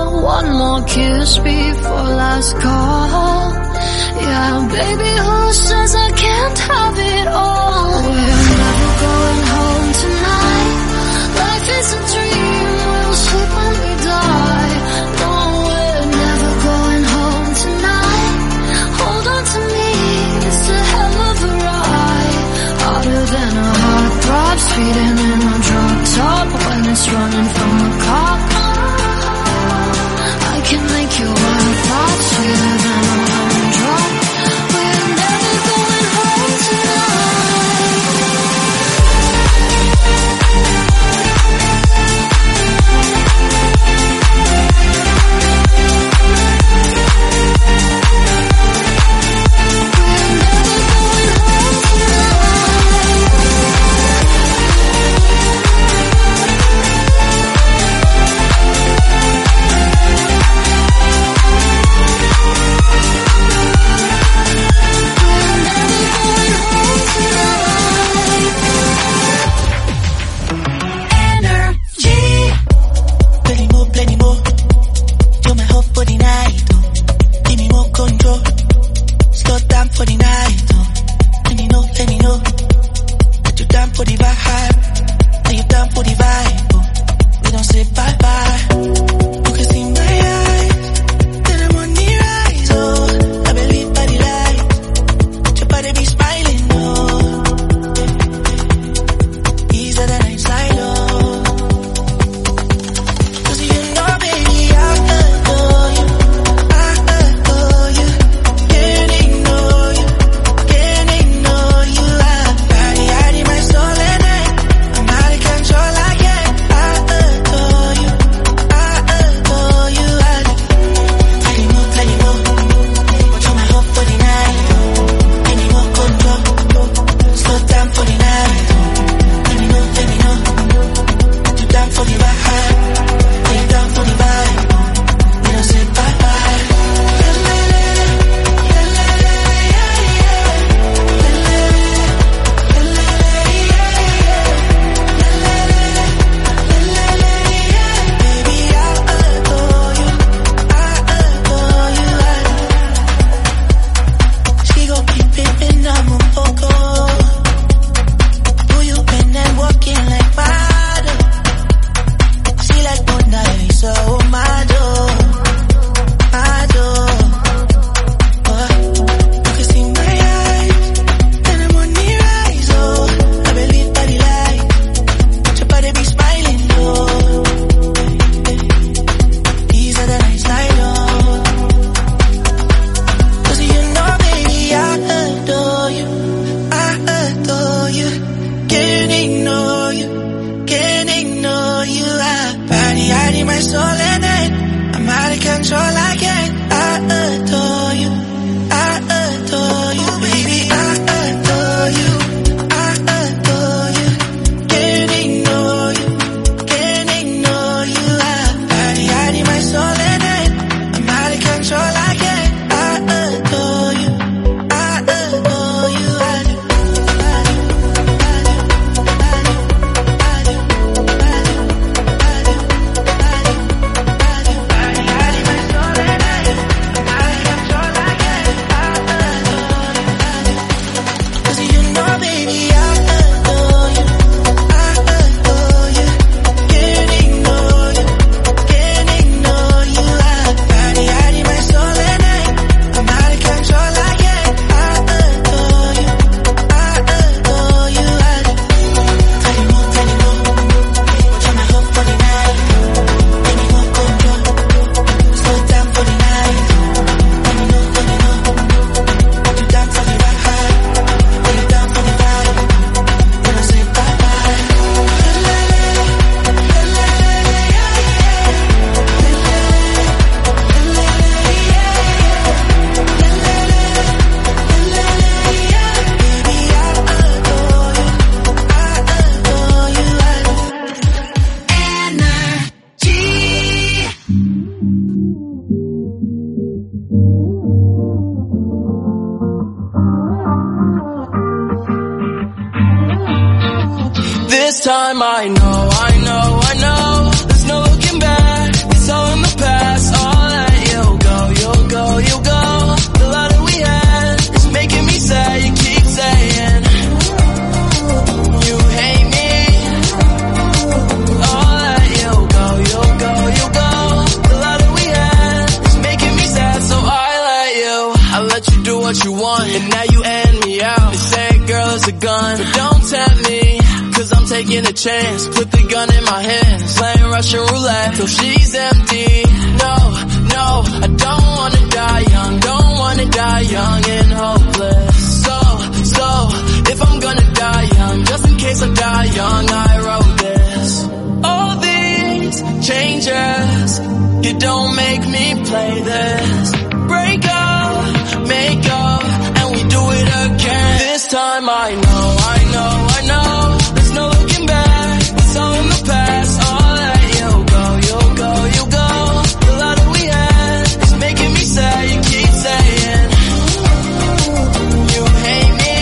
one more kiss before last call. Yeah, baby, who says I can't have it all? We're never going home tonight. Life is a dream, we'll sleep when we die. No, we're never going home tonight. Hold on to me, it's a hell of a ride. Harder than a heartthrob, speeding in a drop top. When it's running from the cop, I can make your wild thoughts sweeter than a lemon drop. We're never going home tonight. time I know, there's no looking back, it's all in the past. taking a chance. Put the gun in my hands, playing Russian roulette till she's empty. No, no, I don't wanna die young, don't wanna die young and hopeless. So, if I'm gonna die young, just in case I die young, I wrote this. All these changes, you don't make me play this. Break up, make up, and we do it again. This time I know, there's no looking back. It's all in the past, I'll let you go, you go, you go. The love that we had is making me sad, you keep saying you hate me.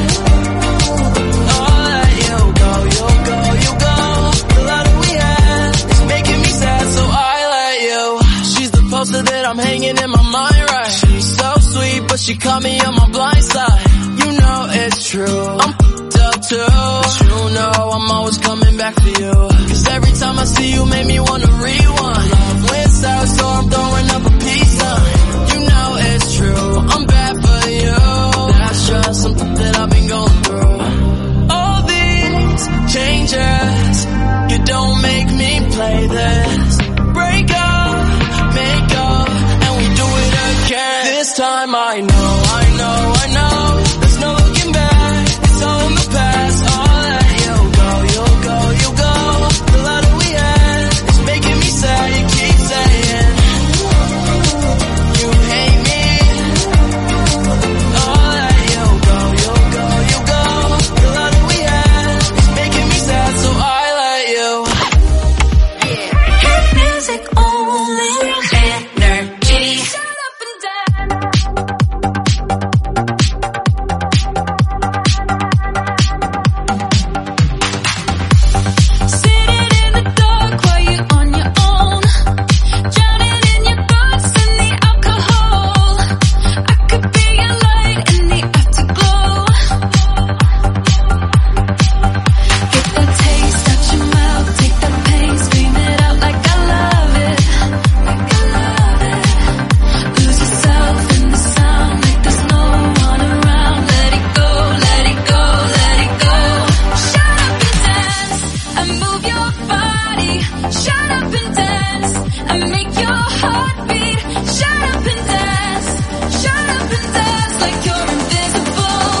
I'll let you go, you go, you go. The love that we had is making me sad, so I let you. She's the poster that I'm hanging in my mind, right? She's so sweet, but she caught me on my blind side. You know it's true, I'm up too. But you know I'm always coming back for you, cause every time I see you make me wanna rewind. Love wins out, so I'm throwing up a peace sign. You know it's true, I'm bad for you. That's just something that I've been going through. All these changes, you don't make me play this. Break up, make up, and we do it again. This time I know, there's no looking back. It's all in the past, I'll let you go, you go, you go. The love that we had is making me sad, you keep saying you hate me. I'll let you go, you go, you go. The love that we had is making me sad, so I let you. Hit music only. Energy. Shut up and dance. Sitting in the dark while you're on your own, drowning in your thoughts and the alcohol. I could be your light in the afterglow. Get that taste out your mouth, take that pain, scream it out like I love it, like I love it. Lose yourself in the sound like there's no one around. Let it go, let it go, let it go. Shut up and dance and move your body. Shut up and dance and make your heart beat. Shut up and dance like you're invisible.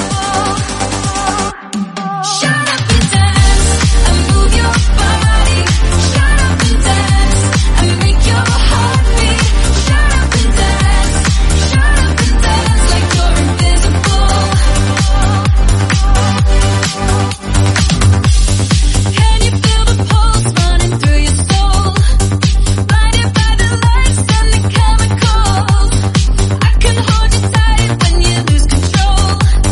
Shut up and dance and move your body. Shut up and dance and make your heart beat. Shut up and dance like you're invisible. Can you feel the pulse running through your soul? Blinded by the lights and the chemicals. I can hold you tight when you lose control.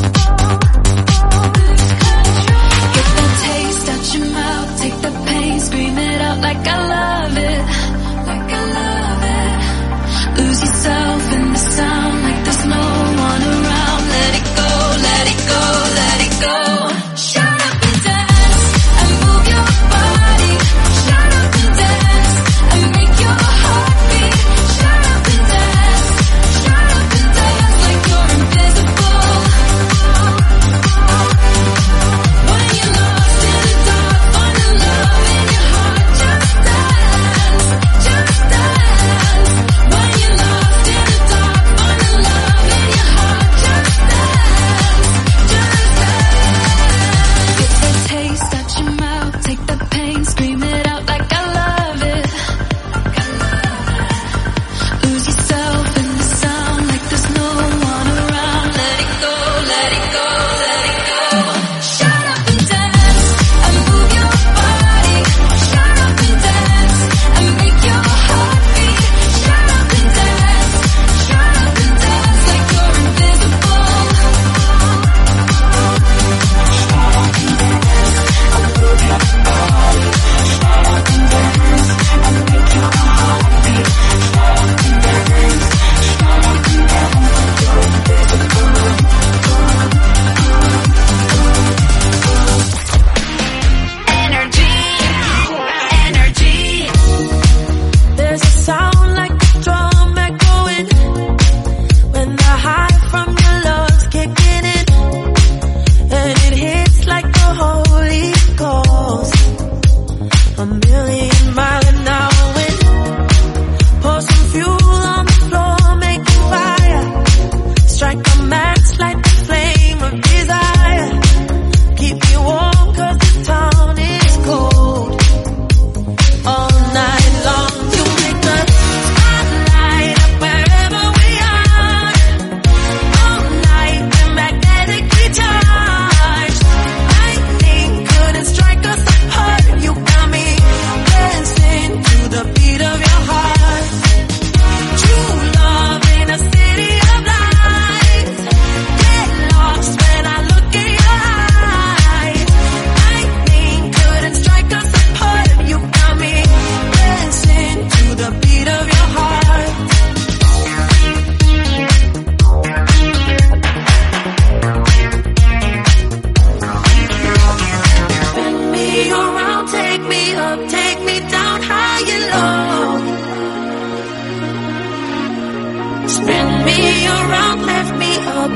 Get that taste out your mouth, take the pain, scream it out like I love it, like I love it. Lose yourself in the sound like there's no one around. Let it go, let it go, let it go. Shut up and dance and move your body. Shut up and dance and make your heart beat. Shut up and dance like you're invisible. When you're lost in the dark, finding love in your heart, just dance. When you're lost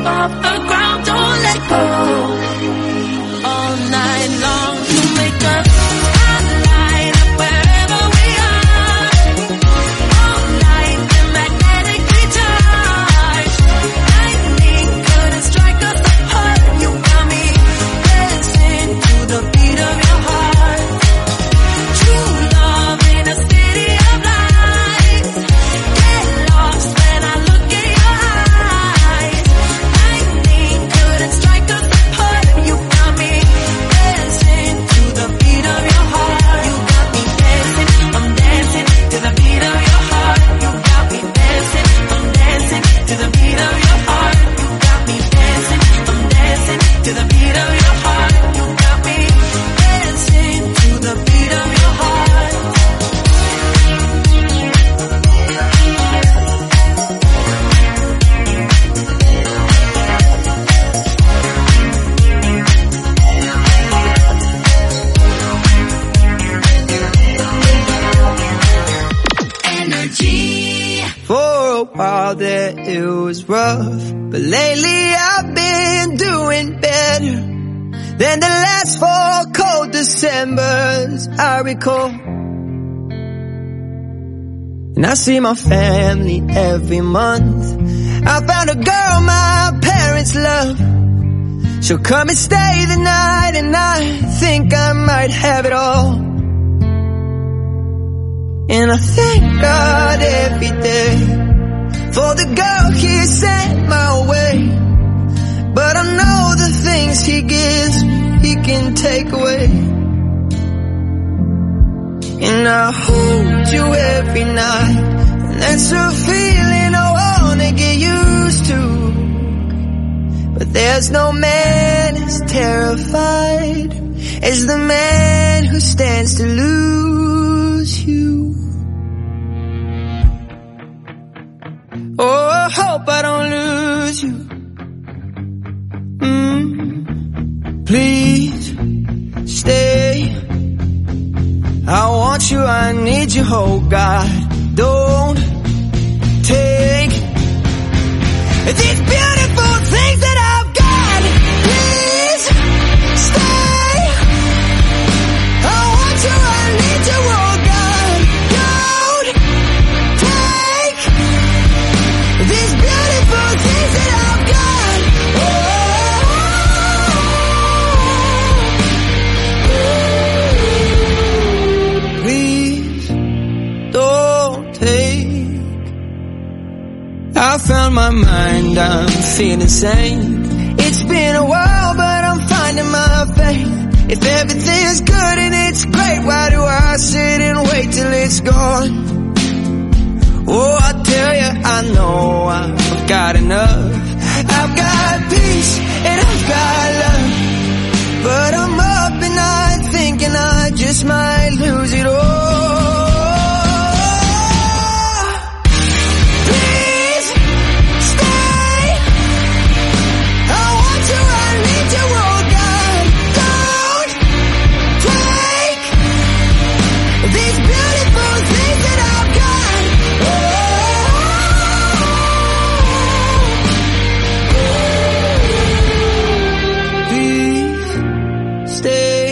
up off the ground, don't let go. All night long, you make us light up wherever we are. All night, we're magnetically charged. Lightning couldn't strike us apart. You got me dancing to the beat of your heart. True love in a city of lights. Get lost when I look in your eyes. Lightning couldn't strike us apart. You got me dancing to the beat of your heart. You got me dancing, I'm dancing to the beat of your heart. You got me dancing, I'm dancing to the beat of your heart. You got me dancing, I'm dancing to the beat of your heart. You got me dancing to the beat of your heart. For a while there it was rough, but lately I've been doing better than the last 4 cold Decembers I recall. And I see my family every month. I found a girl my parents love. She'll come and stay the night, and I think I might have it all. And I thank God every day for the girl He sent my way. But I know the things He gives He can take away. And I hold you every night, and that's a feeling I wanna get used to. But there's no man as terrified as the man who stands to lose you. Oh, I hope I don't lose you. Please stay. I want you, I need you, oh God. Don't take these beautiful things that I've got. Please stay. I want you, I need you, oh God. Don't take these beautiful things that I've got. Please don't take. I found my mind, I'm feeling sane. It's been a while, but I'm finding my faith. If everything's good and it's great, why do I sit and wait till it's gone? Oh, I tell you, I know I've got enough. I've got peace and I've got love. But I'm up at night thinking I just might lose it all. Please stay. I want you, I need you, oh God. Don't take these beautiful things that I've got. Please stay.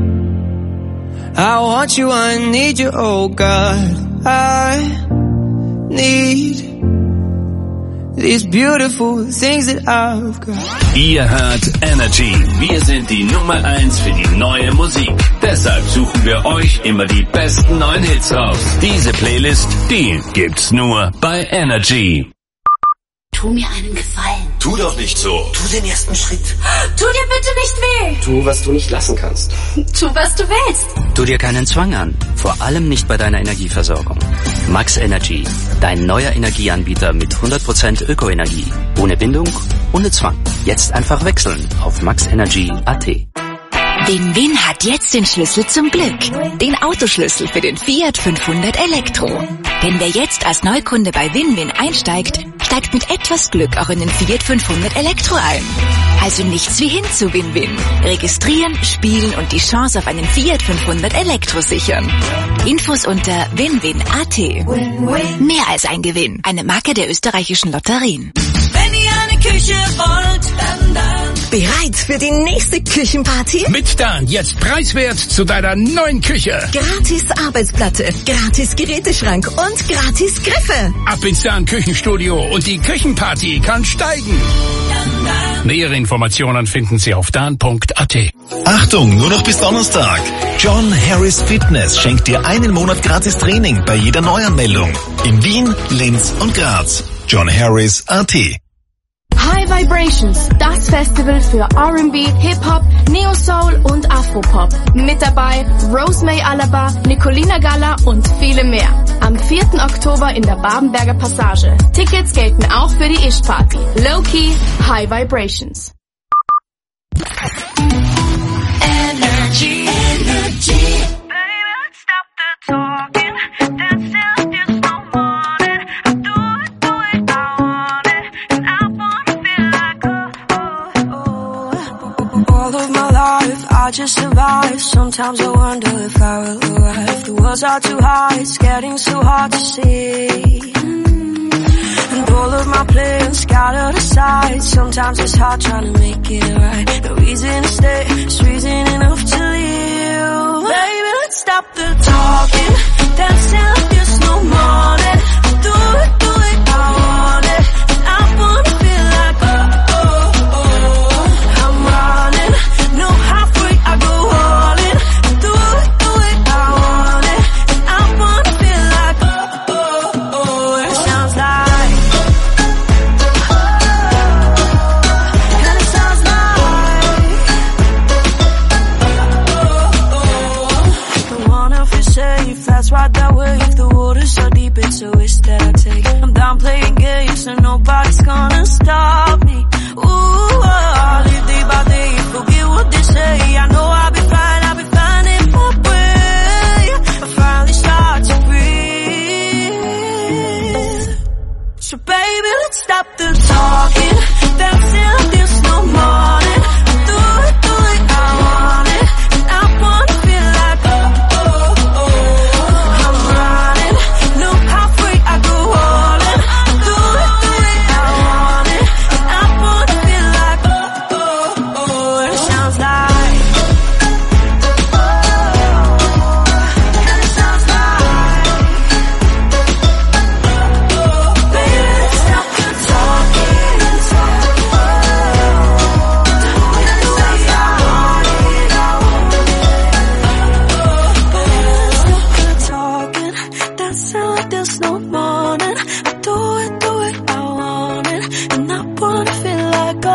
I want you, I need you, oh God. I need these beautiful things that I've got. Ihr hört Energy. Wir sind die Nummer 1 für die neue Musik. Deshalb suchen wir euch immer die besten neuen Hits raus. Diese Playlist, die gibt's nur bei Energy. Tu mir einen Gefallen. Tu doch nicht so. Tu den ersten Schritt. Tu dir bitte nicht weh. Tu, was du nicht lassen kannst. Tu, was du willst. Tu dir keinen Zwang an. Vor allem nicht bei deiner Energieversorgung. Max Energy. Dein neuer Energieanbieter mit 100% Ökoenergie. Ohne Bindung, ohne Zwang. Jetzt einfach wechseln auf maxenergy.at. Win-Win hat jetzt den Schlüssel zum Glück. Den Autoschlüssel für den Fiat 500 Elektro. Denn wer jetzt als Neukunde bei Win-Win einsteigt, steigt mit etwas Glück auch in den Fiat 500 Elektro ein. Also nichts wie hin zu Win-Win. Registrieren, spielen und die Chance auf einen Fiat 500 Elektro sichern. Infos unter winwin.at. Mehr als ein Gewinn. Eine Marke der österreichischen Lotterien. Wenn die eine Küche wollt, dann. Bereit für die nächste Küchenparty? Mit Dan jetzt preiswert zu deiner neuen Küche. Gratis Arbeitsplatte, gratis Geräteschrank und gratis Griffe. Ab ins Dan Küchenstudio und die Küchenparty kann steigen. Nähere Informationen finden Sie auf dan.at. Achtung, nur noch bis Donnerstag. John Harris Fitness schenkt dir einen Monat gratis Training bei jeder Neuanmeldung. In Wien, Linz und Graz. John Harris AT. High Vibrations, das Festival für R&B, Hip-Hop, Neo-Soul und Afropop. Mit dabei Rosemary Alaba, Nicolina Galla und viele mehr. Am 4. Oktober in der Babenberger Passage. Tickets gelten auch für die Ish-Party. Low-Key, High Vibrations. Energy, energy. Baby, let's stop the talking. Dancing like there's no morning. I do it, I want it. And I wanna feel like all of my life, I just survive. Sometimes I wonder if I will arrive. The words are too high, it's getting so hard to see. And all of my plans scattered aside. Sometimes it's hard trying to make it right. No reason to stay, it's reason enough to leave. Baby, let's stop the talking. Dancing like there's no morning. Do it, I want it. And I wanna feel like I'm running. No halfway, I go all in. Do it, I want it. And I wanna feel like it sounds like. And it sounds like. Don't wanna feel safe, that's right that way. If the water's so deep, it's a risk that I take. I'm done playing games, and nobody's gonna stop me. Ooh, I'll live day by day, forget what they say. I know I'll be fine in my way. I finally start to breathe. So baby, let's stop the talking. Dancing like there's no morning. Do it, I want it. And I wanna feel like I'm running. No halfway, I go all in. Do it, I want it. And I wanna feel like it sounds like. And it sounds like. Baby, let's stop the talking. And it sounds like I want it, I want it. Baby, let's stop the talking. Dancing like there's no morning. Do it, I want it. And I wanna feel like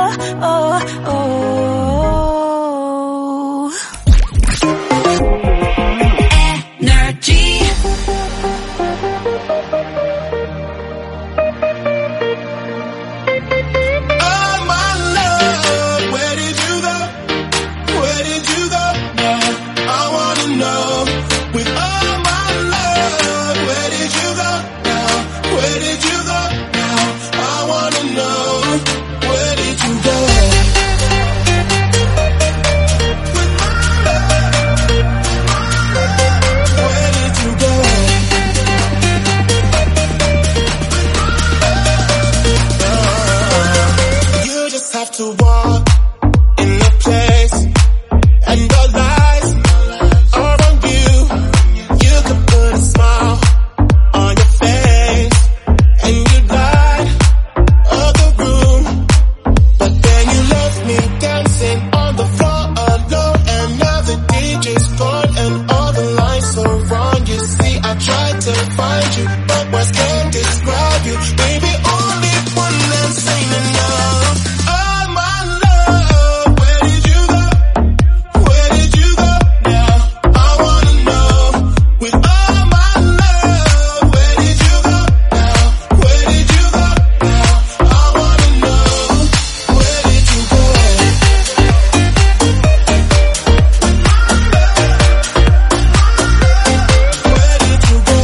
energy. Oh my love, where did you go? Where did you go now? I wanna know. With all my love, where did you go now? Where did you go now? I wanna know. Where did you go? With my love, where did you go? You just have to walk in the place, and your lights are on you. You could put a smile on your face, and you light up the room. But then you left me dancing on the floor alone, and now the DJ's gone, and all the lights are wrong. You see, I tried to find you, but words can't describe you. Baby, only one that's ain't enough. Oh my love, where did you go? Where did you go now? I wanna know. With all my love, where did you go now? Where did you go now? I wanna know. Where did you go? Where did you go?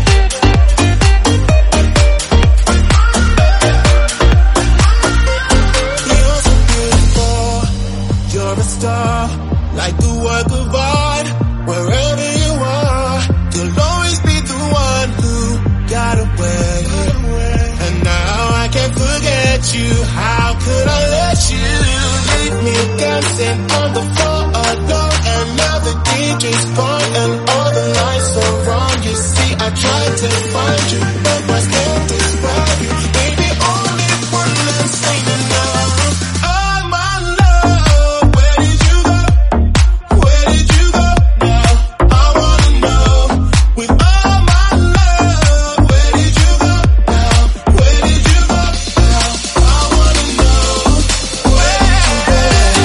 You're so beautiful, you're a star, like a work of art. Wherever you are, you'll always be the one who got away. And now I can't forget let you? How could I let you leave me dancing on the floor alone? And now the DJ's gone and all the lights are wrong. You see, I tried to find you, but my stand is by you. Baby, only one last thing to know. Oh my love, where did you go? Where did you go now? I wanna know. With all my love, where did you go now? Where did you go now? I wanna know. Where did you go?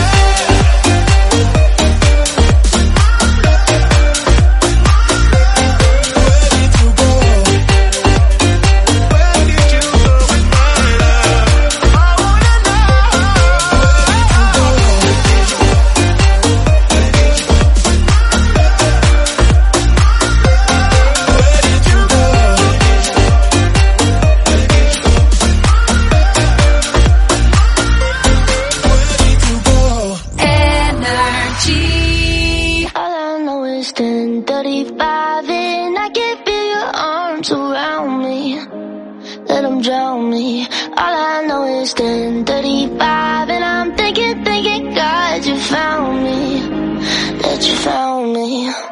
Energy. All I know is 10:35 and I can feel your arms around me. Let them drown me. All I know is 10:35 and I'm thinking, God, you found me. That you found me.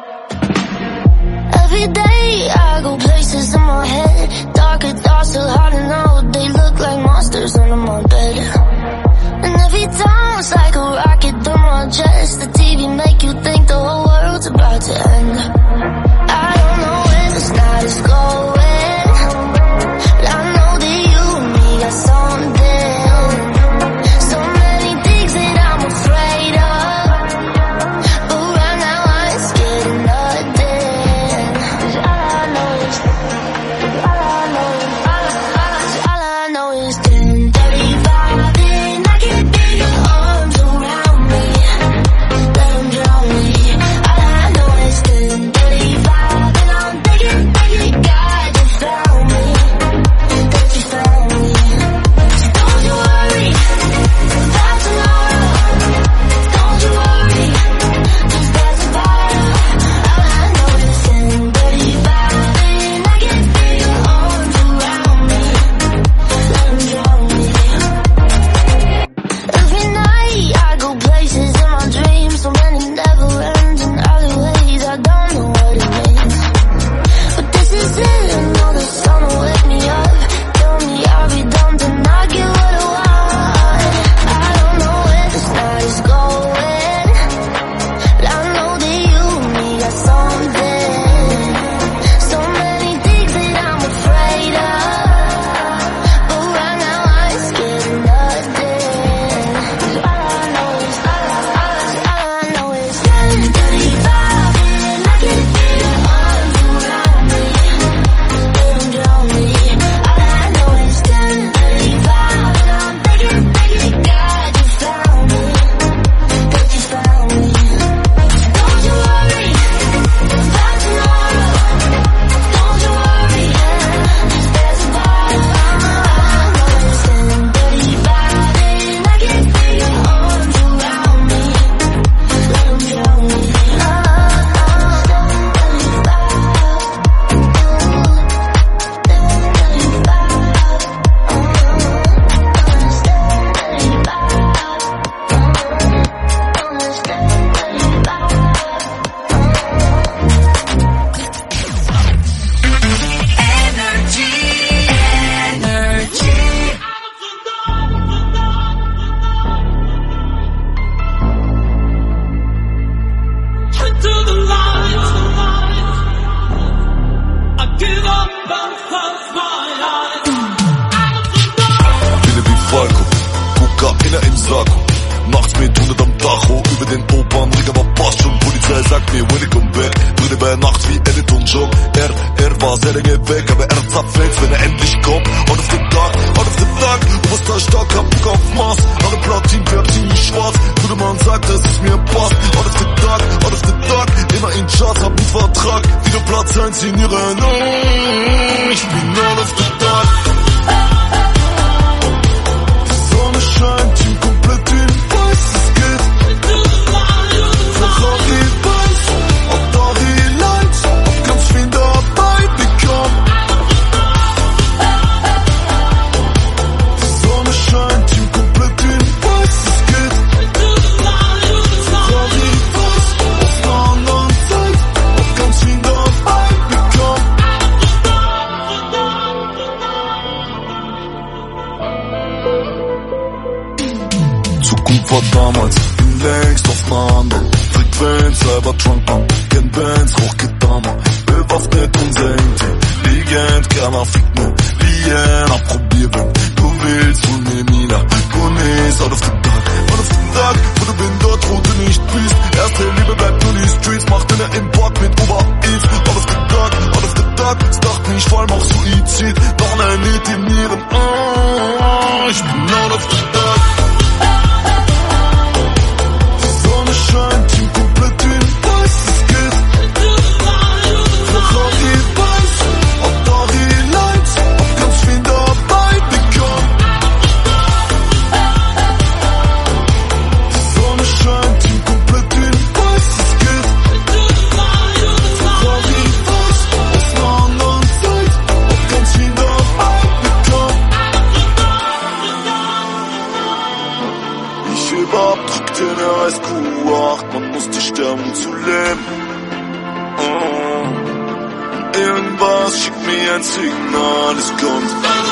Every day I go places in my head. Darker thoughts so hard to know. They look like monsters under my bed. And every time it's like a rocket through my chest. The TV make you think the whole world's about to end. I don't know where this night is going, but I know that you and me got something. So many things that I'm afraid of, but right now I ain't scared of nothing. 'Cause all I know is 10:35 and I can feel your arms around me. Let them drown me. All I know is 10:35 and I'm thinking, God, you found me. That you found me. So don't you worry about tomorrow. Don't you worry, just pass it by. All I know is 10:35 and I can feel your arms around me. Let them drown me. Every night I go places in my dreams, so many never ends in alleyways. I don't know what it means, but this is it. I know the sun will wake me up. Tell me I'll be done to not get what I want. I don't know where this night is going, but I know that you and me got something. So many things that I'm afraid of, but right now I ain't scared of nothing. 'Cause all I know is 10:35 and I can feel your arms around me. Let them drown me. All I know is 10:35 and I'm thinking, God, you found me. That you found me. Don't you worry about tomorrow. Don't you worry, just pass it by. All I know is 10:35 and I can feel your arms around me. Let them drown me. Into the light, I give up and close my eyes. Bin wie Falco, Kokaina im Sakko. Nachts mit 100 am Tacho, über den Opernring, aber passt schon. Polizei sagt mir, when ich komm back. Dritte bei Nacht wie Edison John. Er war sehr lange weg, aber er zapfelt, wenn er endlich kommt. Out of the dark, Oberster stark, hab Bock auf Mars. Alle Platin, ziemlich schwarz. Gute Mann sagt, dass es mir passt. Out of the dark, immer in Charts, hab einen Vertrag. Wieder Platz 1 in ihrer Ich bin out of the dark. Die Sonne scheint, Team komplett in weiß, es geht. Ferrari weiß, Atari Lights, hab ganz viel dabei bekommen. Prinzip war damals, bin längst auf einer anderen Frequenz, Cybertrunk, man kennt Bands, Hochgedammer, bewaffnet und senkt Legend, keiner fickt ne Liena, probier wenn du willst, hol mir Nina, Gunis, out of the dark, wo du bin dort, wo du nicht bist, erste Liebe bleibt nur die Streets, macht in der Import mit Uber Eats, out of the dark, es dachte nicht, vor allem auch Suizid, noch eine Lied in Nieren, ich bin out of the dark. Die Sonne scheint, Team komplett in weiß, es geht, Ferrari weiß, Atari Lights, hab ganz viel dabei bekommen. Die Sonne scheint, Team komplett in weiß, es geht, Ferrari weiß, aus einer anderen Zeit, hab ganz viel dabei bekommen. Ich heb Abdruck, den er heißt Q8, man musste sterben, um zu leben. Irgendwas schickt mir ein Signal, es kommt.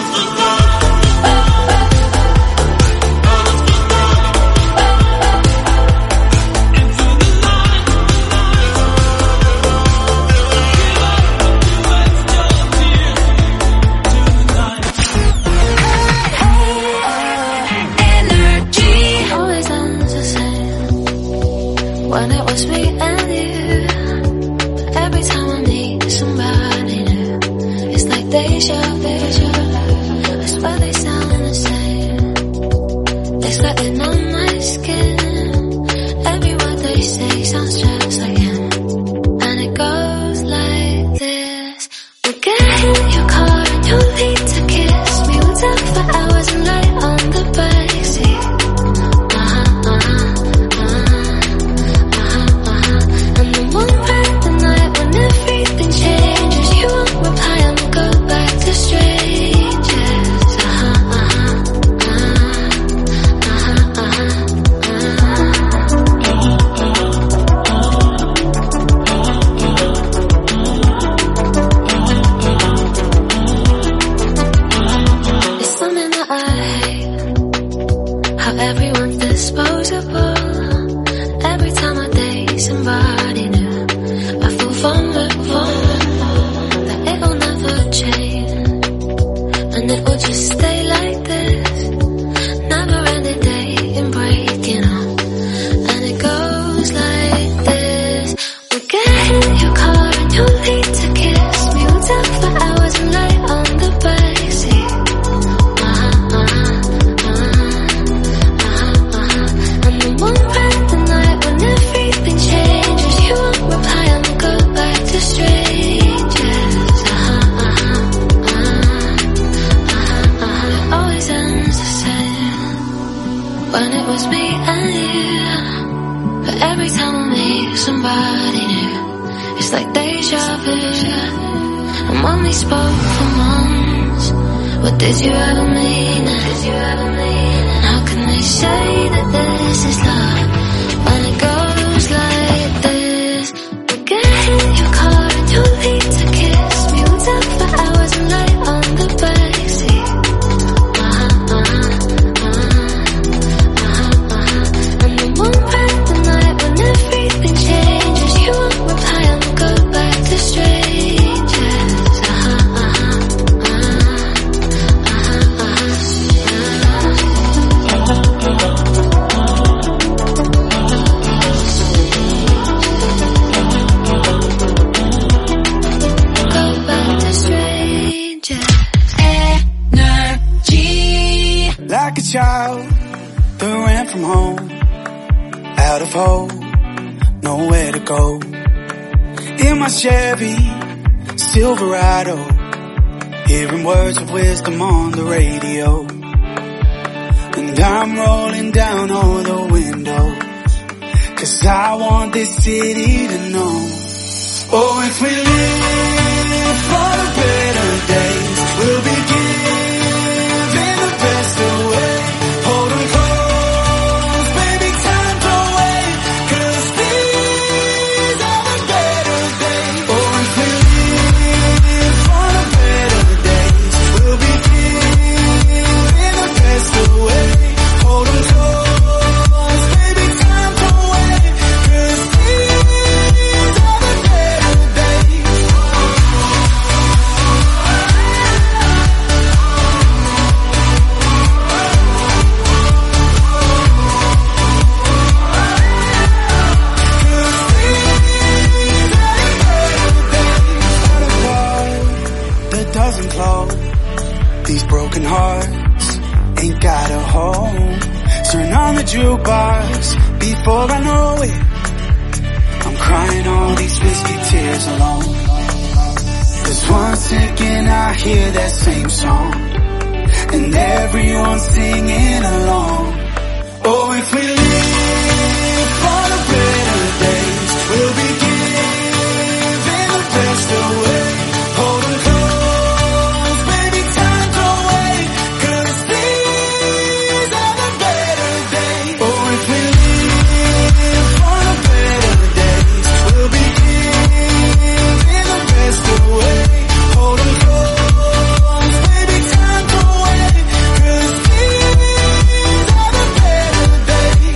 Always ends the same when it was me and you. Every time I meet somebody new, it's like deja vu. I swear they sound the same. It's getting on my skin. Every word they say sounds just like him, and it goes like this. We'll get in your car and you'll need to kiss me. We'll talk for hours and lie on the backseat. And then one bright the night when everything changes, you won't reply and we'll go back to strangers. It's something that I hate, how everyone's disposable. Every time I date somebody new, I feel vulnerable, that it'll never change, and it will just stay like this. Never ending dating, breaking up, and it goes like this. We'll get in your car and you'll need to kiss me. We'll talk for hours and lie on the backseat. And then one bright the night when everything changes, you won't reply and we'll go back to strangers. It always ends the same when it was me and you. But every time I meet somebody new, it's like deja vu. And when we spoke for months, what did you ever mean? And how can they say that this is love when it goes like this? We'll get in your car and you'll need to kiss me. We'll talk for hours and lie on the backseat. And then one bright the night when everything changes, you won't reply and we'll go back to strangers. Go back to strangers. Energy. Like a child that ran from home, out of hope, nowhere to go. In my Chevy Silverado, hearing words of wisdom on the radio. And I'm rolling down all the windows, 'cause I want this city to know. Oh, if we live for better days, we'll be giving the best away. Hold 'em close, baby, time don't wait, 'cause these are the better days. Oh, if we live for the better days, we'll be giving the best away. Hold 'em close, these broken hearts ain't got a home. Turn on the jukebox before I know it. I'm crying all these whiskey tears alone. 'Cause once again I hear that same song, and everyone's singing along. Oh, if we live for the better days, we'll be giving the best away. Hold 'em close, baby, time don't wait, 'cause these are the better days. Oh, if we live for the better days, we'll be giving the best away. Hold 'em close, baby, time don't wait, 'cause these are the better days.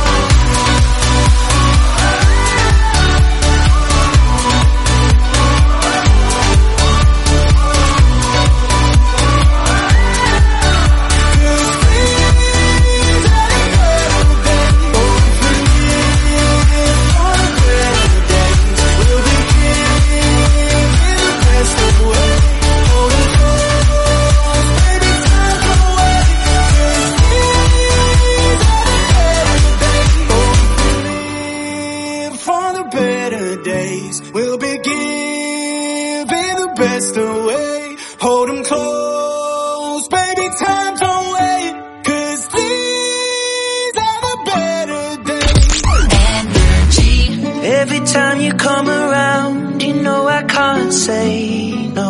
For the better days, we'll be giving the best away. Hold 'em close, baby, time don't wait, 'cause these are the better days. Energy. Every time you come around, you know I can't say no.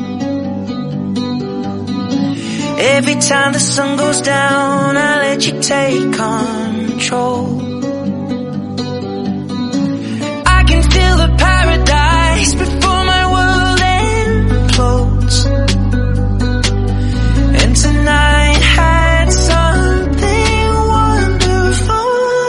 Every time the sun goes down, I let you take control. I can feel the paradise before my world implodes. And tonight had something wonderful.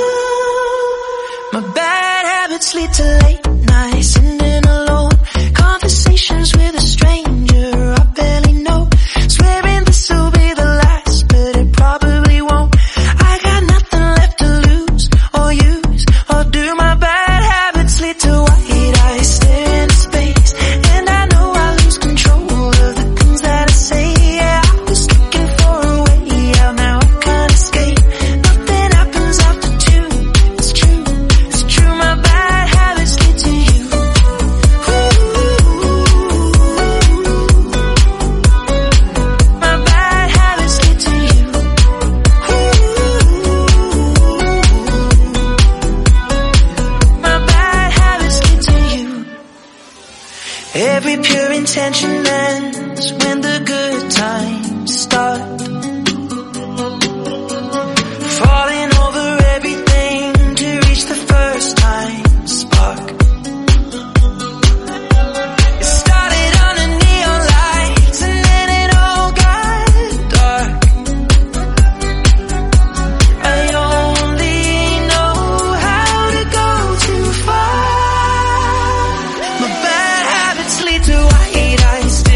My bad habits lead to late nights, sitting alone, conversations with a stranger I barely know, swearing this'll be the last, but it probably won't. I got nothing left to lose or use or do. My bad habits lead to white eyes stare into space, and I know I lose control of the things that I say. Yeah, I was looking for a way out, now I can't escape. Nothing happens after two. It's true, it's true. My bad habits lead to you. My bad habits lead to you. My bad habits lead to you. Every pure intention ends when the good times start. Falling over everything to reach the first time spark. It started under neon lights and then it all got dark. I only know how to go too far. My bad habits lead to white eyes.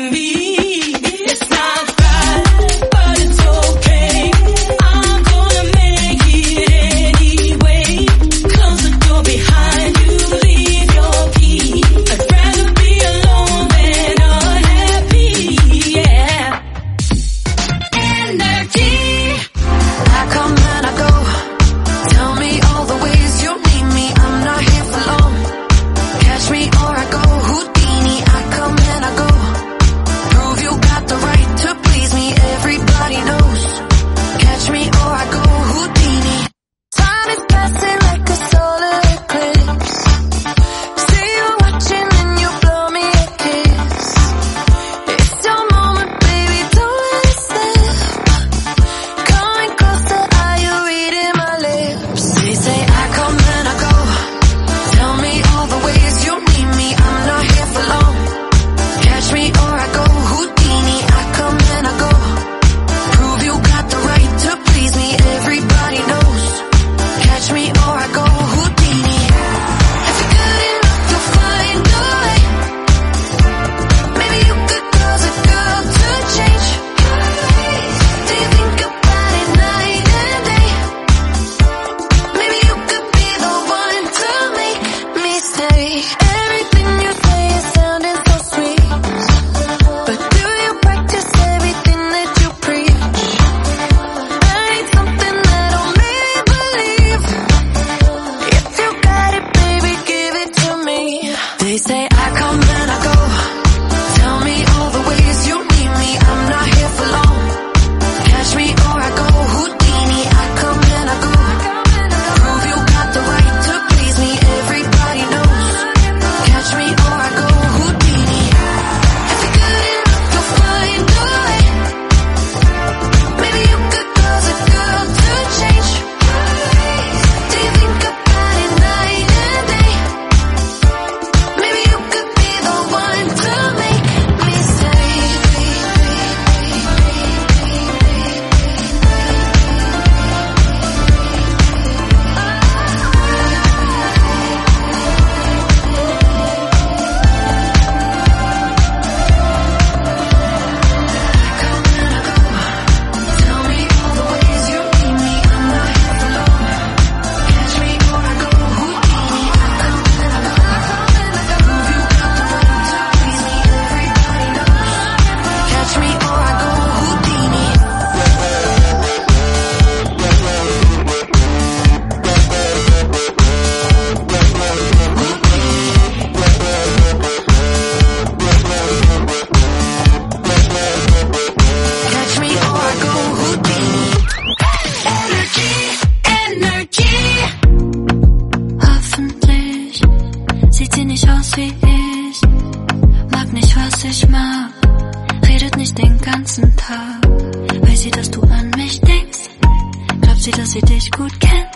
ganzen Tag. Weiß sie, dass du an mich denkst? Glaubt sie, dass sie dich gut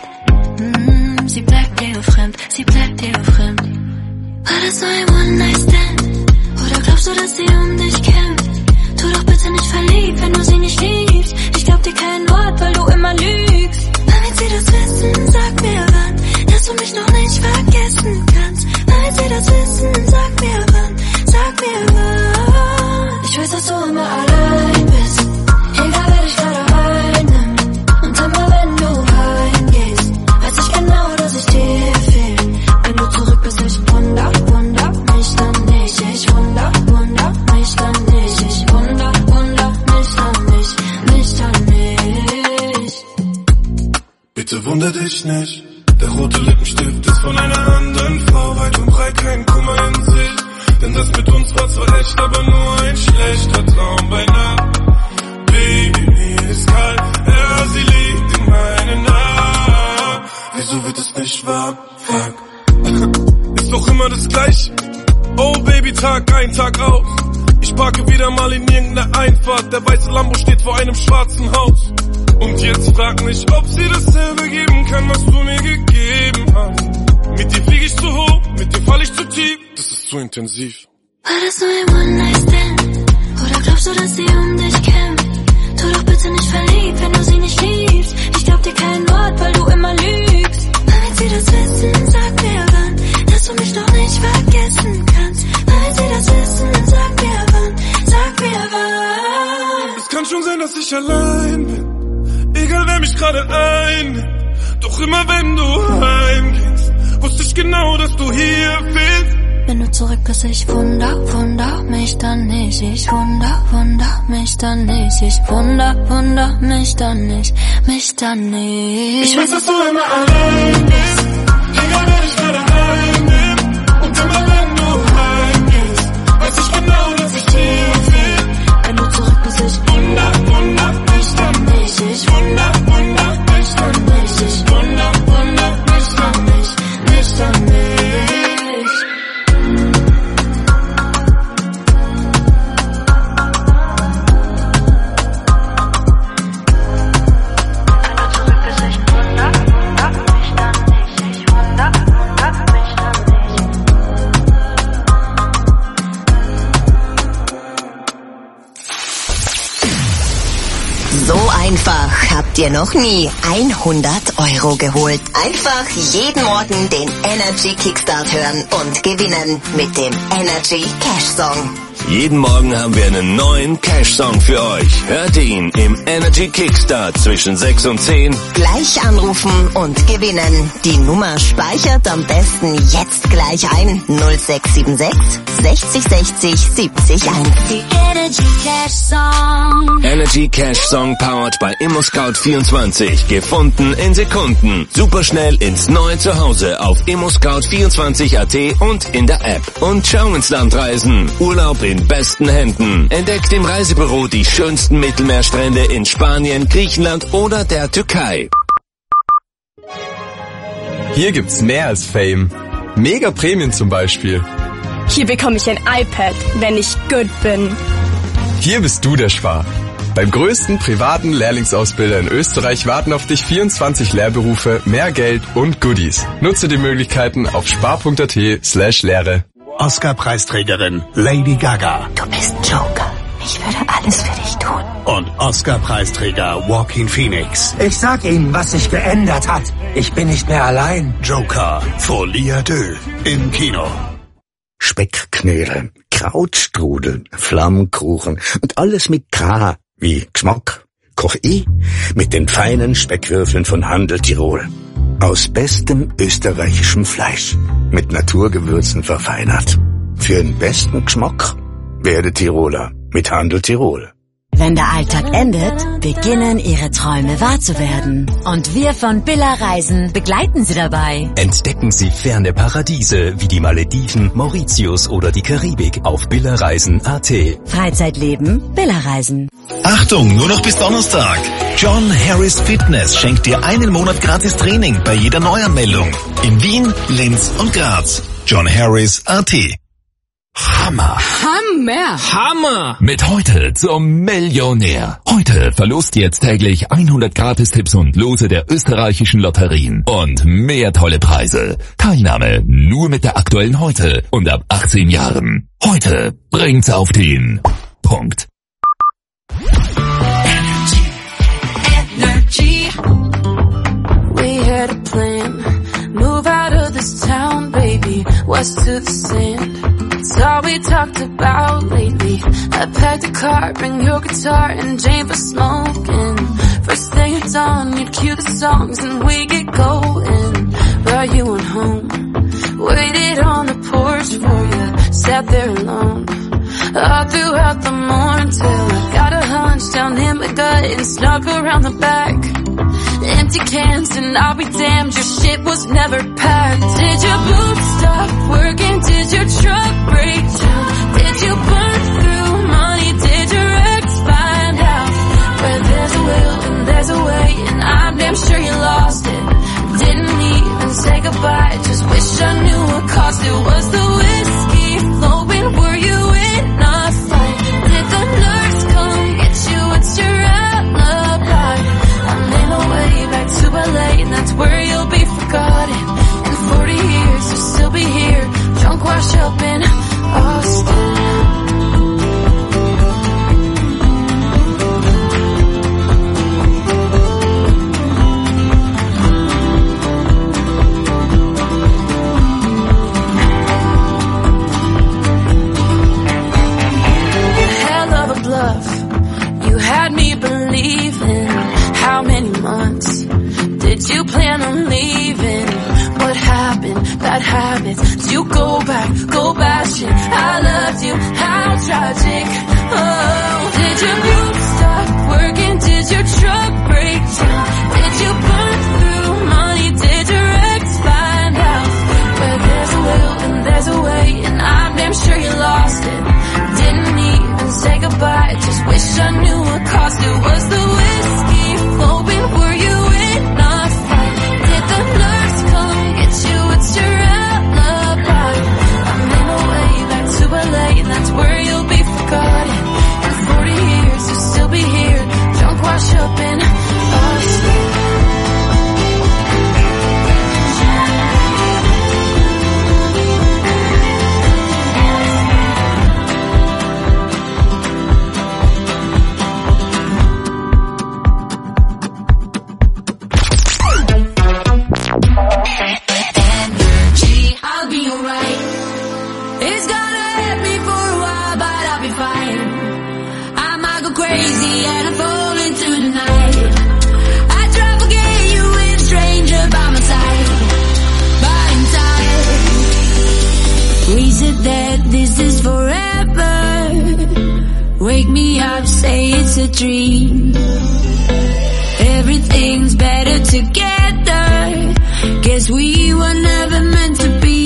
kennt? Sie bleibt dir fremd, sie bleibt dir fremd. War das nur ein One-Night-Stand? Oder glaubst du, dass sie um dich kämpft? Tu doch bitte nicht verliebt, wenn du sie nicht liebst. Ich glaub dir kein Wort, weil du immer lügst. Wann wird sie das wissen? Sag mir wann, dass du mich noch nicht vergessen kannst. Wann wird sie das wissen? Sag mir wann, sag mir wann. Ich weiß, dass du immer allein bist, egal wer dich gerade einnimmt. Und immer wenn du heimgehst, weiß ich genau, dass ich dir fehl. Wenn du zurück bist, ich wunder mich dann nicht. Ich wunder mich dann nicht. Ich wunder mich dann nicht. Bitte wunder dich nicht, der rote Lippenstift ist von einer anderen Frau. Weit und breit kein Kummer in sich, denn das mit uns war zwar echt, aber nur ein schlechter Traum bei Nacht. Baby, mir ist kalt, ja, sie liegt in meinen Armen. Wieso wird es nicht wahr? Fuck. Ist doch immer das Gleiche. Oh Baby, Tag ein, Tag aus. Ich parke wieder mal in irgendeiner Einfahrt. Der weiße Lambo steht vor einem schwarzen Haus. Und jetzt frag mich, ob sie dasselbe geben kann, was du mir gegeben hast. Mit dir flieg ich zu hoch, mit dir fall ich zu tief. Das ist zu intensiv. War das nur ein One-Night-Stand? Oder glaubst du, dass sie um dich kämpft? Tu doch bitte nicht verliebt, wenn du sie nicht liebst. Ich glaub dir kein Wort, weil du immer lügst. Wann wird sie das wissen? Sag mir wann, dass du mich noch nicht vergessen kannst. Wann wird sie das wissen? Sag mir wann, sag kann schon sein, dass ich allein bin, egal wer mich gerade einnimmt. Doch immer wenn du heimgehst, wusste ich genau, dass du hier bist. Wenn du zurück bist, ich wunder mich dann nicht. Ich wunder mich dann nicht. Ich wunder mich dann nicht, mich dann nicht. Ich weiß, dass du immer allein bist, egal wer dich gerade einnimmt. Und immer wenn du heimgehst, weiß ich genau, dass ich hier bin. Wenn du zurück bist, ich wunder mich dann nicht. Ich wunder mich dann nicht. Ich wunder mich dann nicht, mich dann nicht. So einfach habt ihr noch nie 100 € geholt. Einfach jeden Morgen den Energy Kickstart hören und gewinnen mit dem Energy Cash Song. Jeden Morgen haben wir einen neuen Cash-Song für euch. Hört ihn im Energy Kickstart zwischen 6 und 10. Gleich anrufen und gewinnen. Die Nummer speichert am besten jetzt gleich ein. 0676 60 60 70 1. Die Energy Cash Song. Energy Cash Song powered by ImmoScout24. Gefunden in Sekunden. Superschnell ins neue Zuhause auf ImmoScout24.at und in der App. Und schau ins Land reisen. Urlaub in besten Händen. Entdeckt im Reisebüro die schönsten Mittelmeerstrände in Spanien, Griechenland oder der Türkei. Hier gibt's mehr als Fame. Mega Prämien zum Beispiel. Hier bekomme ich ein iPad, wenn ich gut bin. Hier bist du der Spar. Beim größten privaten Lehrlingsausbilder in Österreich warten auf dich 24 Lehrberufe, mehr Geld und Goodies. Nutze die Möglichkeiten auf spar.at/Lehre. Oscar-Preisträgerin Lady Gaga. Du bist Joker. Ich würde alles für dich tun. Und Oscar-Preisträger Joaquin Phoenix. Ich sag Ihnen, was sich geändert hat. Ich bin nicht mehr allein. Joker, Folie à deux. Im Kino. Speckknödel, Krautstrudel, Flammkuchen und alles mit K wie Geschmack. Koch ich mit den feinen Speckwürfeln von Handel Tirol. Aus bestem österreichischem Fleisch, mit Naturgewürzen verfeinert. Für den besten Geschmack werde Tiroler mit Handel Tirol. Wenn der Alltag endet, beginnen Ihre Träume wahr zu werden. Und wir von Billa Reisen begleiten Sie dabei. Entdecken Sie ferne Paradiese wie die Malediven, Mauritius oder die Karibik auf billareisen.at. Freizeitleben, Billa Reisen. Achtung, nur noch bis Donnerstag. John Harris Fitness schenkt dir einen Monat gratis Training bei jeder Neuanmeldung. In Wien, Linz und Graz. John Harris.at. Hammer! Hammer! Mit heute zum Millionär. Heute verlost jetzt täglich 100 Gratistipps und Lose der österreichischen Lotterien. Und mehr tolle Preise. Teilnahme nur mit der aktuellen Heute und ab 18 Jahren. Heute bringt's auf den Punkt. Energy. We had a plan. Move out of this town, baby. West to the sand. It's all we talked about lately. I packed a car, bring your guitar and Jane for smoking. First thing at dawn, you'd cue the songs and we get going. Brought you on home, waited on the porch for you, sat there alone. All throughout the morning till I got a hunch down in my gut and snuck around the back. Empty cans and I'll be damned, your shit was never packed. Did your boots stop working? Did your truck break down? Did you burn through money? Did your ex find out? Where there's a will and there's a way, and I'm damn sure you lost it. Didn't even say goodbye, just wish I knew what caused it. Was the whiskey flowing? Were you in a fight? Did the nurse come get you? What's your alibi? I'm in a way back to LA, and that's where you'll be forgotten. In 40 years you'll still be here, drunk, washed up in Austin. Did you plan on leaving? What happened? Bad habits. Did you go back shit? I loved you, how tragic. Oh, did your group stop working? Did your truck break down? Did you burn through money? Did your ex find out? Where there's a will and there's a way, and I'm damn sure you lost it. Didn't even say goodbye, just wish I knew what cost it. Was the whiskey flowing? Were you in a fight? Did the nurse come get you? It's your alibi. I'm in a way back to LA, and that's where you'll be forgotten. In 40 years you'll still be here, drunk, washed up and asleep. I'll be alright. It's gonna hurt me for a while, but I'll be fine. I might go crazy and I fall into the night. I try to forget you with a stranger by my side, but in time we said that this is forever. Wake me up, say it's a dream. Everything's better together. Guess we were never meant to be.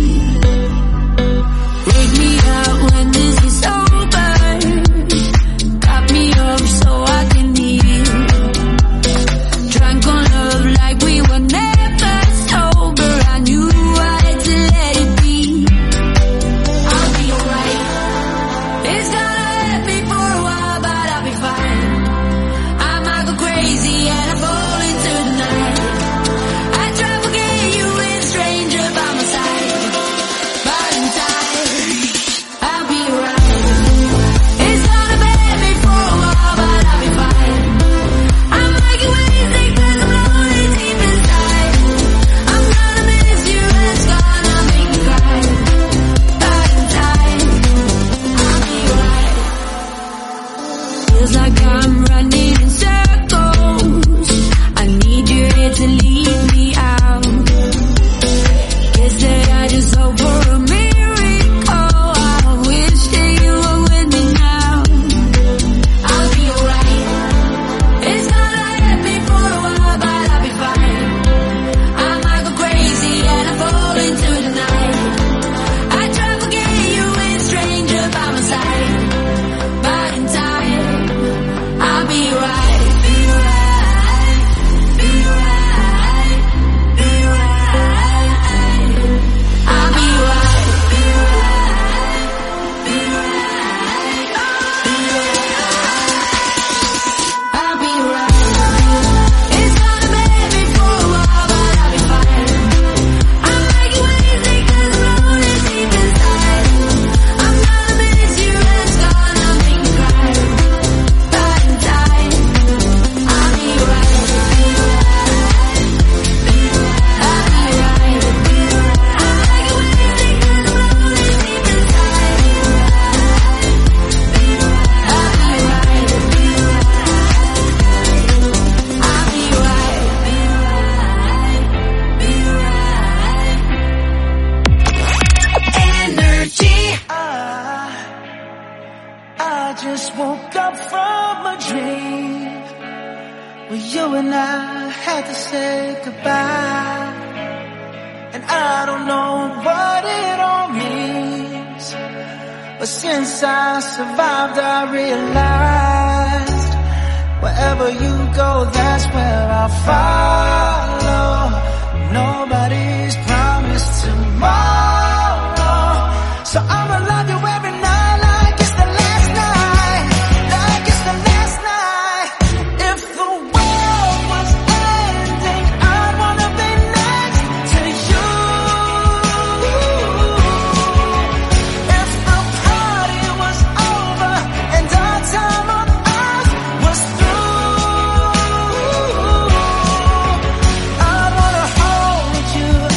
Wake me up when this is over. Got me up so I can heal. Drank on love like we were never sober. I knew I had to let it be. I'll be alright. It's gonna hurt me for a while, but I'll be fine. I might go crazy and I fall into the night. I try to forget you with a stranger by my side, but in time I'll be right. It's gonna hurt me for a while, but I'll be fine. I might get crazy 'cause I'm lonely deep inside. I'm gonna miss you and it's gonna make me cry, but in time I'll be right. Feels like I'm running in circles. I need your head to lead me out. Guess that I just hope for a miracle. I wish that you were with me now. I'll be alright. It's gonna hurt me for a while, but I'll be fine. I might go crazy and I fall into the night. I try to forget you with a stranger by my side, but in time I'll be right. Be right. Be right. Be right. I'll be right. Be right. Be right. I'll be right. It's gonna hurt me for a while, but I'll be fine. I might get crazy 'cause I'm lonely deep inside. I'm gonna miss you and it's gonna make me cry, but in time I'll be right. I'll be right. I might get crazy 'cause I'm lonely deep inside. I'll be right. I'll be right. Energy. I just woke up from a dream where you and I had to say goodbye. And I don't know what it all means, but since I survived I realized wherever you go, that's where I'll follow. Nobody's promised tomorrow, so I'ma love you every night like it's the last night, like it's the last night. If the world was ending, I'd wanna be next to you. If the party was over and our time on earth was through, I wanna hold you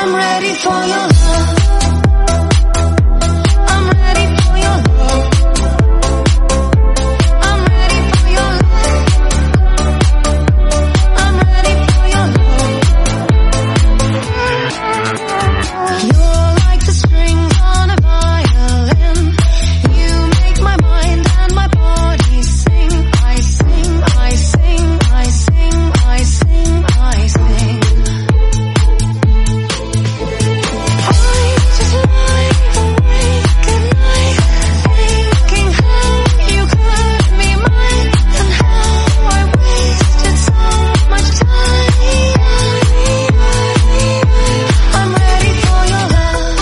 I'm ready for your love. I'm ready for your love. I'm ready for your love. I'm ready for your love. You're like the strings on a violin. You make my mind and my body sing. I sing, I sing, I sing, I sing, I sing. I just lie awake at night, thinking how you could be mine, and how I wasted so much time. I'm ready for your love.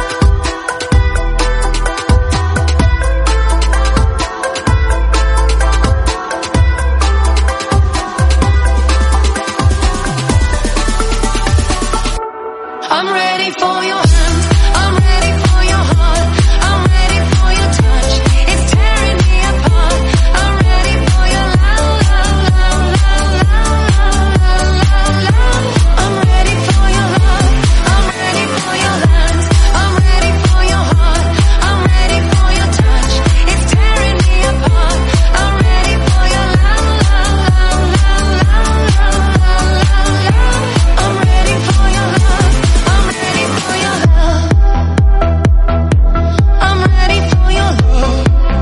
I'm ready for your hand, I'm ready for your heart, I'm ready for your touch, it's tearing me apart. I'm ready for your love, love, love, love, love, love, love. I'm ready for your love, I'm ready for your hands, I'm ready for your heart, I'm ready for your touch, it's tearing me apart. I'm ready for your love, love, love, love, love, love, love, love. I'm ready for your love. I'm ready for your love. I'm ready for your love.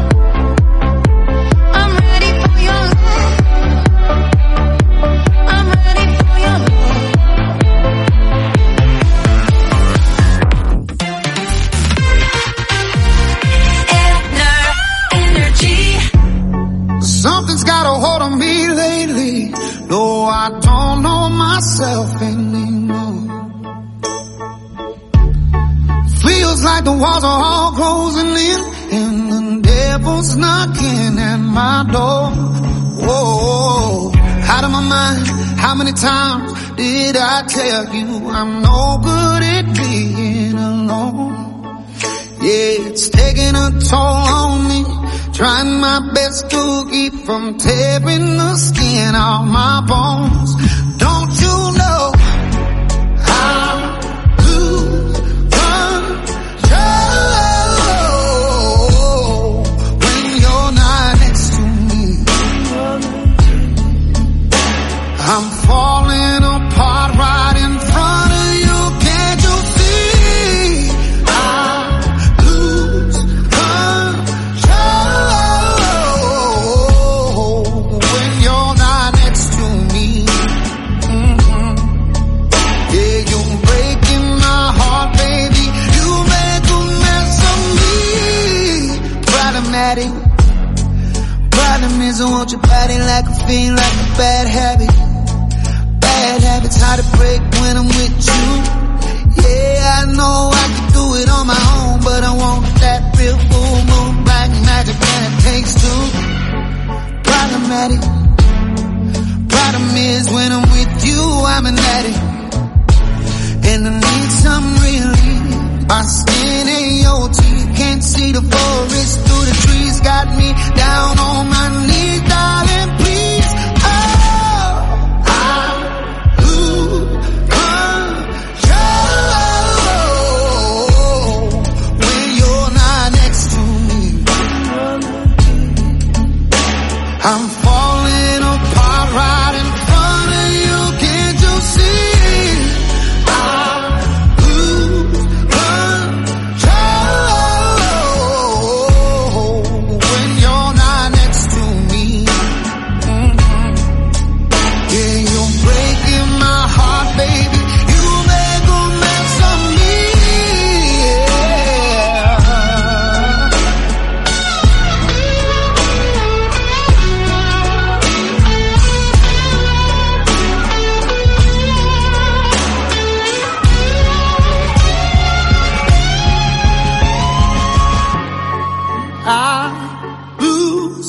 I'm ready for your love. I'm ready for your love. Energy. Something's got a hold on me lately. No, I don't know myself anymore. Feels like the walls are all closing in, and the devil's knocking at my door. Whoa, out of my mind. How many times did I tell you I'm no good at being alone? Yeah, it's taking a toll on me, trying my best to keep from tearing the skin off my bones. Don't you know I lose control when you're not next to me? I'm falling apart right in front of you. Can't you see? I lose control when you're not next to me. Yeah, you're breaking my heart, baby. You make a mess of me. Problematic. Problem is I want your body like a fiend, like a bad habit. Bad habits hard to break when I'm with you. Yeah, I know I can do it on my own, but I want that real full moon black magic and it takes two. Problematic. Problem is when I'm with you, I'm an addict, and I need some relief. My skin ain't your teeth, can't see the forest through the trees. Got me down on my knees, darling, please. Oh, I lose control when you're not next to me. I'm falling apart right in front of you. Can't you see? I lose control when you're not next to me. Yeah, you're breaking my heart, baby. You make a mess of me. I lose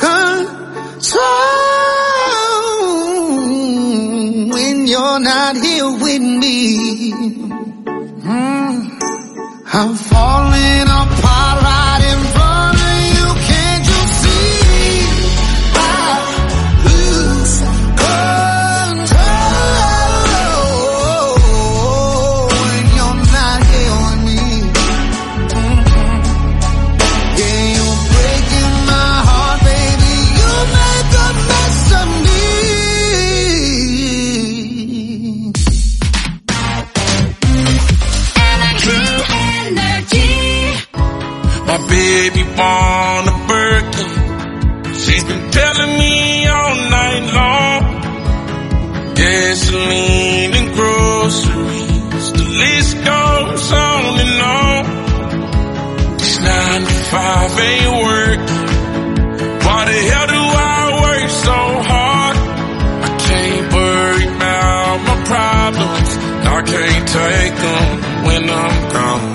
control when you're not here with me. I'm falling apart right in front of you. Can't you see? I lose control when baby want a Birkin. She's been telling me all night long. Gasoline and groceries, the list goes on and on. This 9 to 5 ain't working. Why the hell do I work so hard? I can't worry about my problems. I can't take them when I'm gone.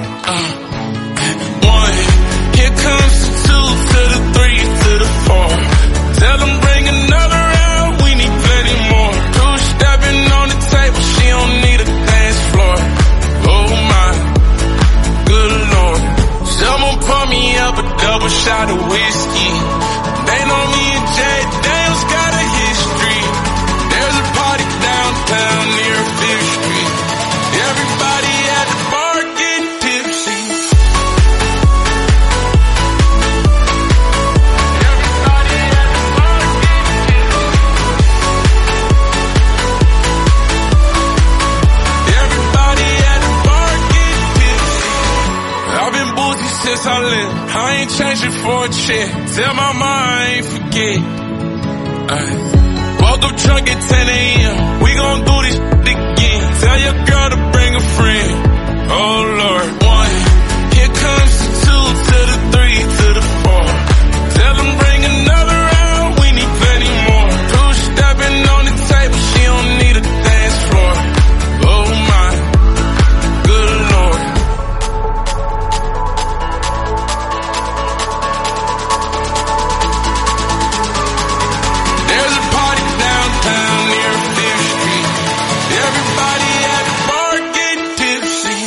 1, here comes the 2 to the 3 to the 4. Tell them bring another round, we need plenty more. 2 stepping on the table, she don't need a dance floor. Oh my, good Lord. Someone pour me up a double shot of whiskey. They know me and Jay Daniels got a history. There's a party downtown near 5th Street. Everybody at the bar getting tipsy. Everybody at the bar getting tipsy. I've been boozy since I left. I ain't changing for a check. Tell my mom I ain't forget. Woke up drunk at 10 a.m. We gon' do this again. Tell your girl to bring a friend. Oh Lord. 1, here comes the 2 to the 3 to the 4. Tell them bring another round, we need plenty more. 2 stepping on the table, she don't need a dance floor. Oh my, good Lord. There's a party downtown near 5th Street. Everybody at the bar getting tipsy.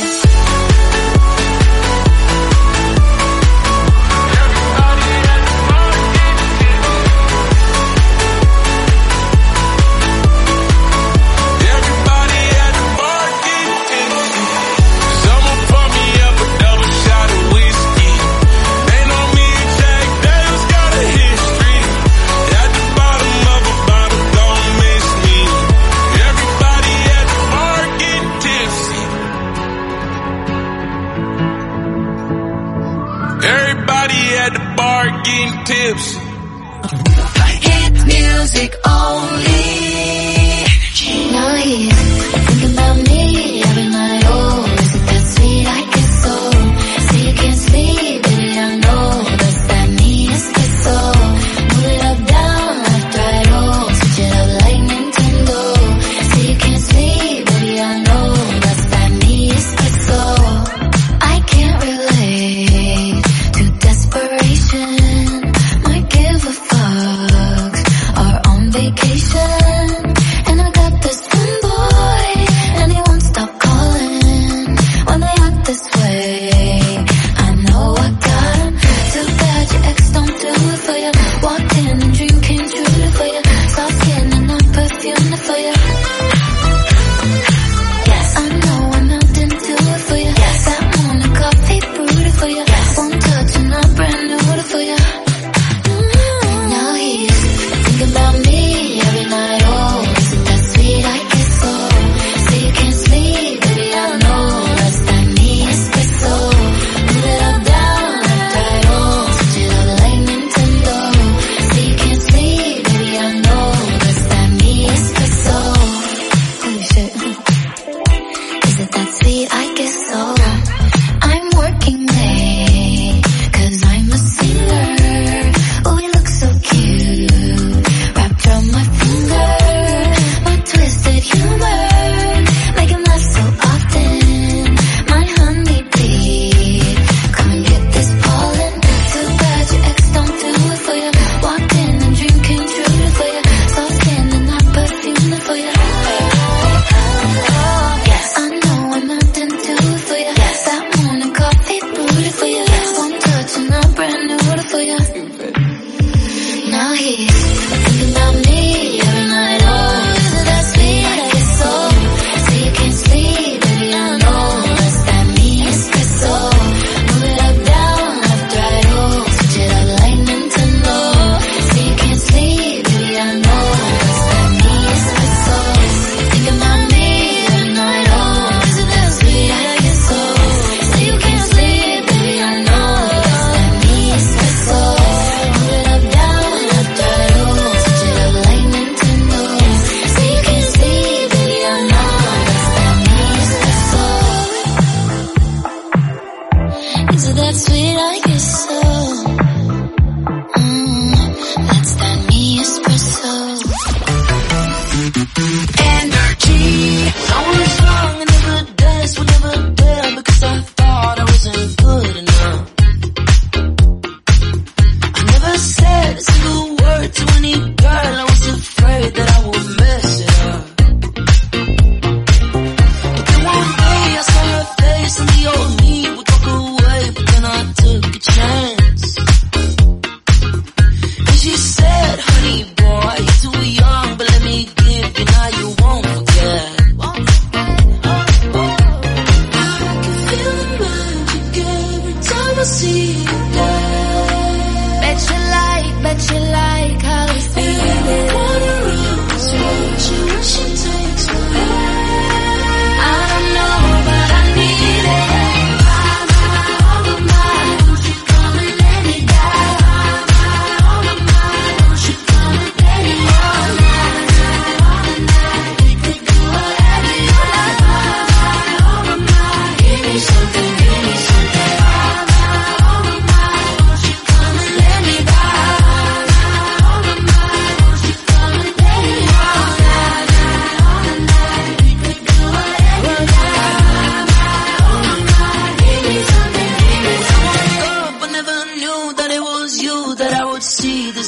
Everybody at the bar getting tipsy. Someone pour me up a double shot of whiskey. They know me and Jack Daniels got a history. At the bottom of a bottle, don't miss me. Everybody at the bar getting tipsy. Everybody at the bar getting tipsy. Hit music only. Now he's thinking about me every night. Oh, is it that sweet? I get so. Say you can't sleep, baby, I know. Does that mean it's get so? Move it up, down, left, right, oh. Switch it up like Nintendo. Say you can't sleep, baby, I know. Does that mean it's get so? I can't relate to desperation. Might give a fuck. Are on vacation. And I got this one boy, and he won't stop calling when they act this way. I know I got him. Too bad your ex don't do it for you. Walked in and dream came true for you. Soft skin and not perfume for you. Yes, I know I'm not into it for you. Yes, that morning coffee brewed it for you. Yes, one touch and I'm brand new for you. Now he's thinking about me every night. Oh, is it that sweet? I get so. Say you can't sleep, baby, I know. Does that mean it's get so? Move it up, down, left, right, oh. Switch it up like Nintendo. Say you can't sleep, baby, I know. Does that mean it's get so? Holy shit. Is it that sweet? I guess so. I'm working late, 'cause I'm a singer. Oh, we look so cute, wrapped around my finger. My twisted humor, make him laugh so often. My honeybee, come and get this pollen. Too bad your ex don't do it for you. Walked in and dream came true for you. Soft skin and not perfume for you. Yes, I know I'm not into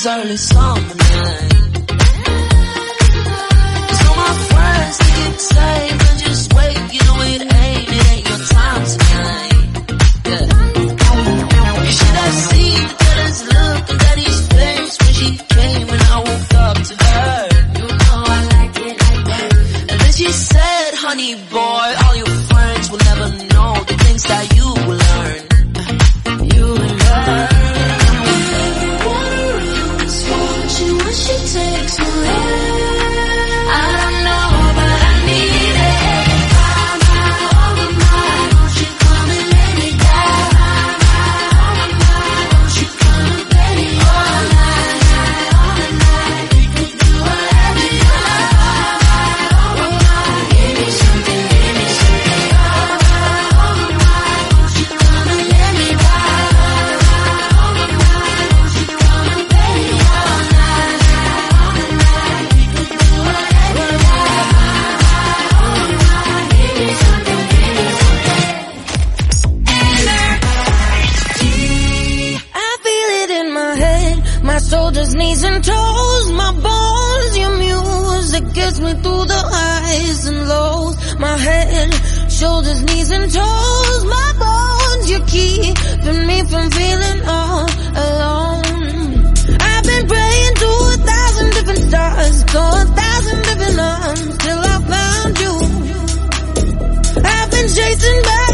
was early summer night. So my friends think it's safe, but just wait, you know it ain't your time tonight. Yeah. You should have seen the jealous look on Daddy's face when she came and I woke up to her. You know I like it like that. And then she said, honey boy, all your friends will never know the things that you will learn. You will learn. She takes my hand. I don't know, but I need it. Won't you come and lay me down? Won't you come and lay me all night? We could do whatever you like. Give me something, give me something. Won't you come and lay me down? Won't you come and lay me all night? I feel it in my head, my shoulders, knees and toes, my bones, your music gets me through the highs and lows. My head, shoulders, knees and toes, my bones, you're keeping me from feeling all alone. I've been praying to 1,000 different stars, to 1,000 different arms, till I found you. I've been chasing back